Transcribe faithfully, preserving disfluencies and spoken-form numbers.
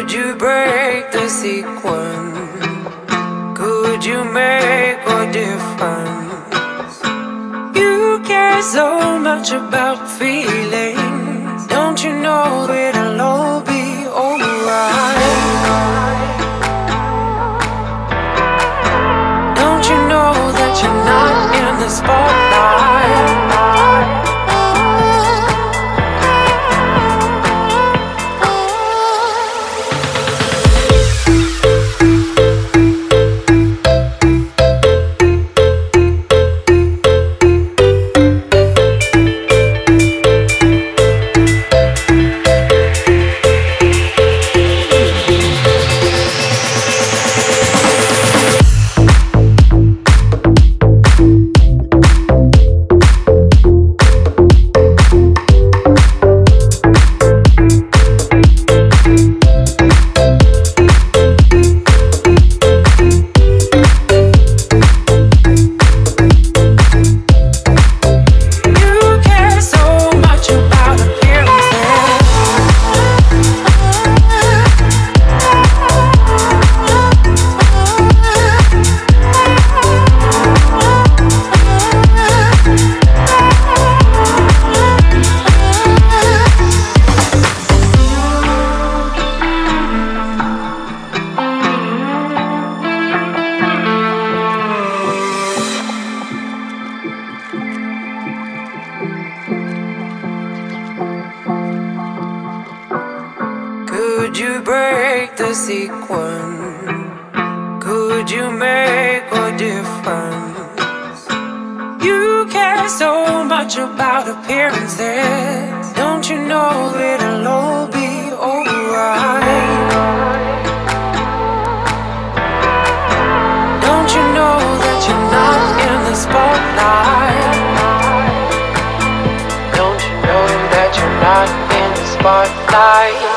Could you break the sequence? Could you make a difference? You care so much about feelings. Don't you know it'll all be alright? Don't you know that you're not in the spotlight? Could you break the sequence? Could you make a difference? You care so much about appearances. Don't you know it'll all be alright? Don't you know that you're not in the spotlight? Don't you know that you're not in the spotlight?